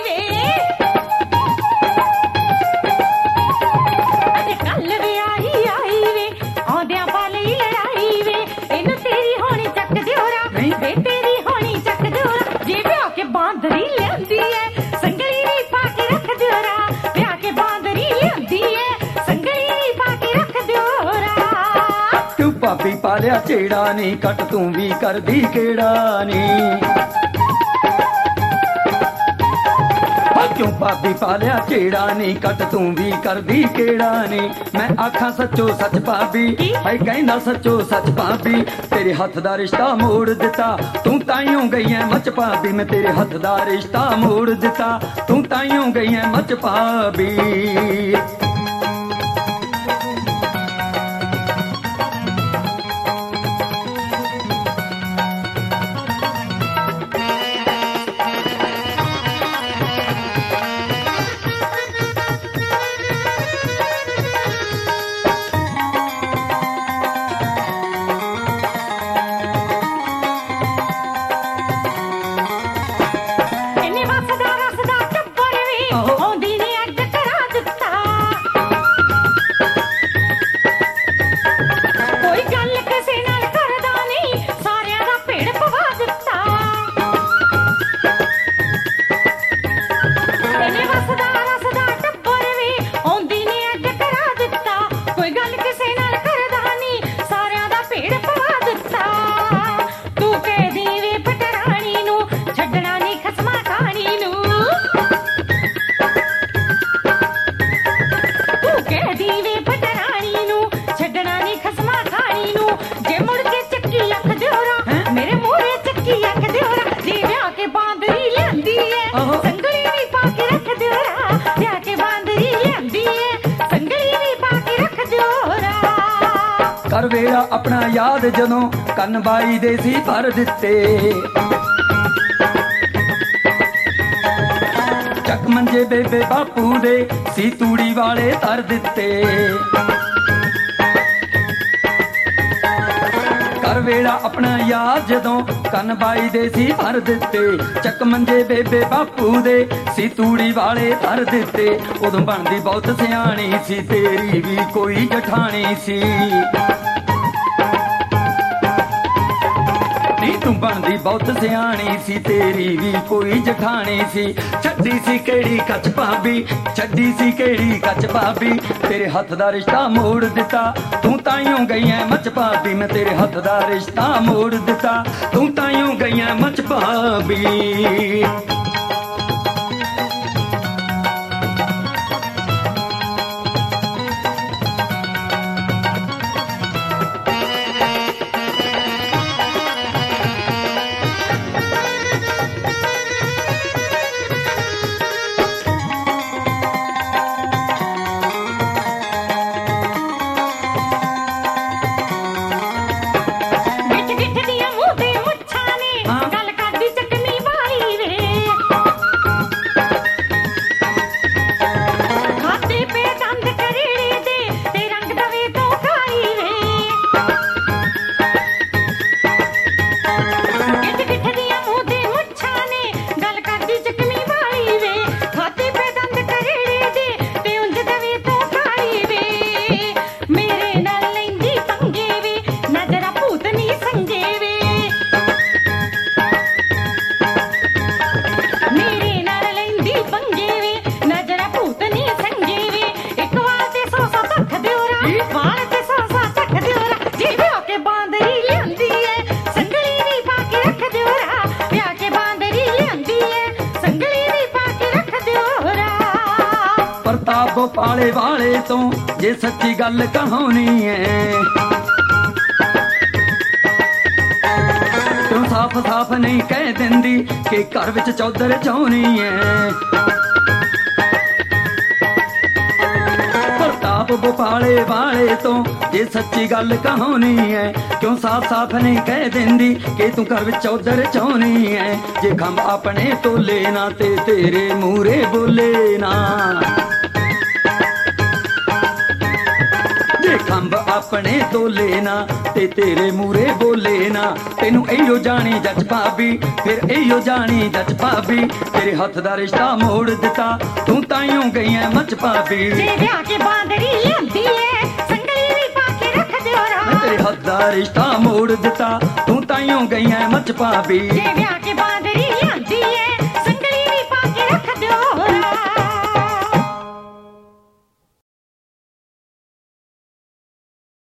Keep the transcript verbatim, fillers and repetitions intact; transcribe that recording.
वे अज कल वे आई आई वे आउंदियां पाले लड़ाई वे इनू तेरी होनी चक दियोरा वे तेरी होनी चक दियोरा जे ब्याह के बांदरी लियांदी है संगली नी पाके रख दियोरा ब्याह के बांदरी लियांदी है संगली नी पाके रख दियोरा तू भाभी पालिया छेड़ा नी कट तू भी करदी केड़ा नी क्यों भाभी पालिया छेड़ा नी कट तू भी करदी केड़ा नी मैं आखा सच्चो सच भाभी है कहना सच्चो सच भाभी तेरे हथ दा रिश्ता मोड़ दिता तू ताइयों गई है मच भाभी मैं तेरे हथ दा रिश्ता मोड़ दिता तू ताइयों गई है मच भाभी कर वेला अपना याद जदों कन बाई दे सी भर दिते चक मंजे बेबे बापू दे सी तूड़ी वाले तर दिते कर वेला अपना याद जदों कन बाई दे सी भर दिते चक मंजे बेबे बापू दे सी तूड़ी वाले तर दिते उदों बनदी बहुत सियाणी सी तेरी भी कोई जठानी सी तू बनदी बहुत सियाणी सी तेरी भी कोई जठानी सी छड्डी सी केड़ी कच भाभी छड्डी सी केड़ी कच भाभी तेरे हथ दा रिश्ता मोड़ दिता तू ताइयों गई है मच भाभी मैं तेरे हथ दा रिश्ता मोड़ दिता तू ताइयों गई है मच भाभी पाले वाले तो जे सच्ची गल कहानी है तू साफ साफ नहीं कह दिंदी कि घर विच चौधर चाहनी है प्रताप भोपाले वाले तो जे सच्ची गल कहानी है क्यों साफ साफ नहीं कह दिंदी कि तू घर विच चौधर चाहनी है जे खंभ अपने तोले ना ते तेरे मूरे बोले ना ਖੰਭ ਆਪਣੇ ਤੋਲੇ ਨਾ ਤੇ ਤੇਰੇ ਮੂਰੇ ਬੋਲੇ ਨਾ ਤੈਨੂੰ ਇਹੋ ਜਾਣੀ ਜੱਜ ਭਾਬੀ ਫਿਰ ਇਹੋ ਜਾਣੀ ਜੱਜ ਭਾਬੀ ਤੇਰੇ ਹੱਥ ਦਾ ਰਿਸ਼ਤਾ ਮੋੜ ਦਿੱਤਾ ਤੂੰ ਤਾਈਓ ਗਈ ਐ ਮੱਚ ਭਾਬੀ ਜੇ ਵਿਆਹ ਕੇ ਬਾਂਦਰੀ ਲਿਆਂਦੀ ਏ ਸੰਗਲੀ ਵੀ ਪਾ ਕੇ ਰੱਖ ਦਿਓ ਰਾ ਤੇਰੇ ਹੱਥ ਦਾ ਰਿਸ਼ਤਾ ਮੋੜ ਦਿੱਤਾ ਤੂੰ ਤਾਈਓ ਗਈ ਐ ਮੱਚ ਭਾਬੀ ਜੇ ਵਿਆਹ ਕੇ